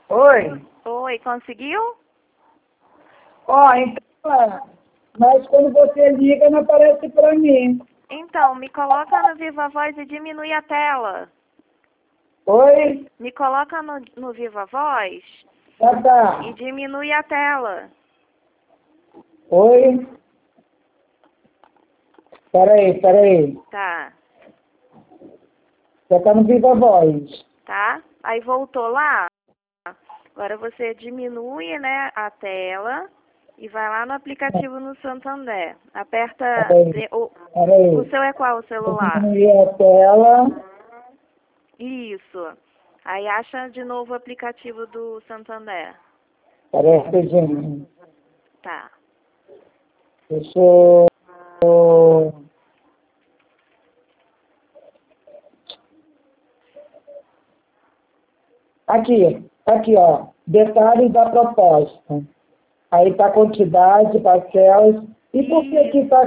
Oi? Oi, conseguiu? Ó, então, mas quando você liga não aparece pra mim. Então, me coloca no Viva Voz e diminui a tela. Oi? Me coloca no Viva Voz Tá. e diminui a tela. Oi? Peraí. Tá, Já tá no Viva Voz. tá? Aí voltou lá. Agora você diminui, né, a tela e vai lá no aplicativo no Santander. Aperta... O Peraí. seu é qual o Eu celular? diminuí a tela. Isso. Aí acha de novo o aplicativo do Santander. Peraí, rapidinho. Tá. Deixa eu... Aqui, ó. Detalhes da proposta. Aí tá quantidade, parcelas. E por que tá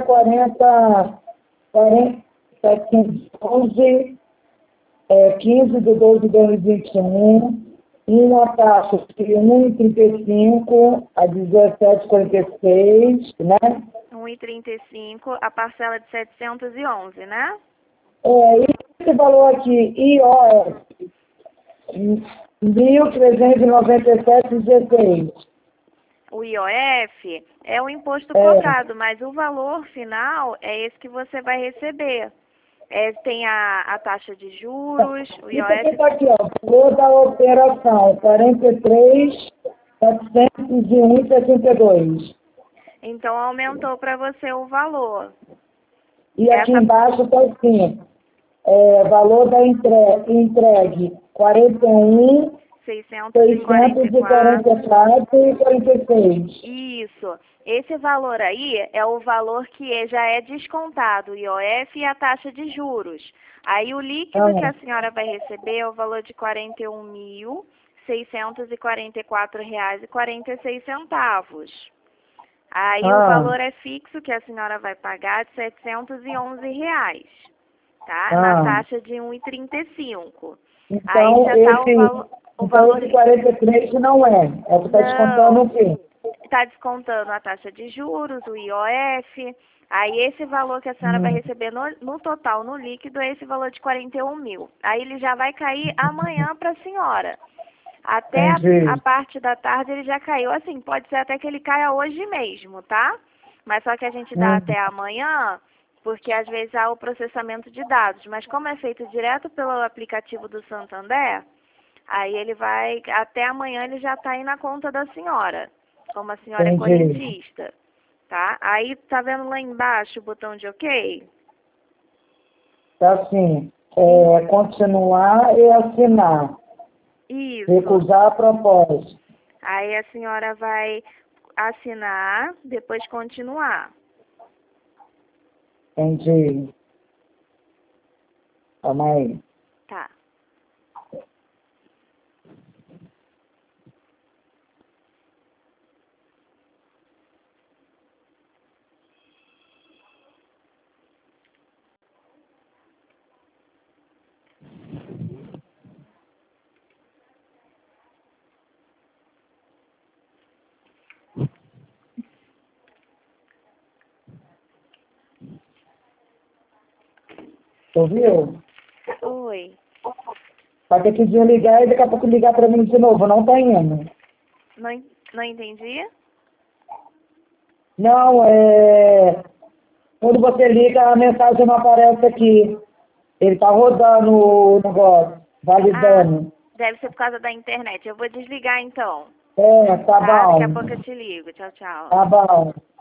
711, 15 de 12 de 2021, uma taxa de 1,35 a 17,46, né? 1,35, a parcela de 711, né? E esse valor aqui, IOS, 1.397,16. O IOF é o imposto cobrado, mas o valor final é esse que você vai receber. Tem a taxa de juros, o Isso aqui IOF... está aqui, ó, valor da operação, 43.701,62. Então, aumentou para você o valor. E aqui embaixo está assim, valor da entregue, 41.644,46. Isso. Esse valor aí é o valor que já é descontado, o IOF e a taxa de juros. Aí o líquido que a senhora vai receber é o valor de R$ 41.644,46. Aí o valor é fixo que a senhora vai pagar de R$ 711, tá? Na taxa de 1,35. Então, aí já tá o valor de 43 não é. É o que está descontando o quê? Está descontando a taxa de juros, o IOF. Aí esse valor que a senhora vai receber no total, no líquido, é esse valor de 41 mil. Aí ele já vai cair amanhã para a senhora. Até a parte da tarde ele já caiu. Assim, pode ser até que ele caia hoje mesmo, tá? Mas só que a gente dá até amanhã, porque às vezes há o processamento de dados. Mas como é feito direto pelo aplicativo do Santander, aí ele vai, até amanhã ele já está aí na conta da senhora, como a senhora é correntista, tá? Aí tá vendo lá embaixo o botão de OK? Tá assim, continuar e assinar. Isso. Recusar a proposta. Aí a senhora vai assinar, depois continuar. Entendi. Calma aí. Tá. Ouviu? Oi. Vai ter que desligar e daqui a pouco ligar para mim de novo. Não tá indo. Não entendi? Não, quando você liga, a mensagem não aparece aqui. Ele tá rodando o negócio, validando. Deve ser por causa da internet. Eu vou desligar então. Tá bom. Daqui a pouco eu te ligo. Tchau, tchau. Tá bom.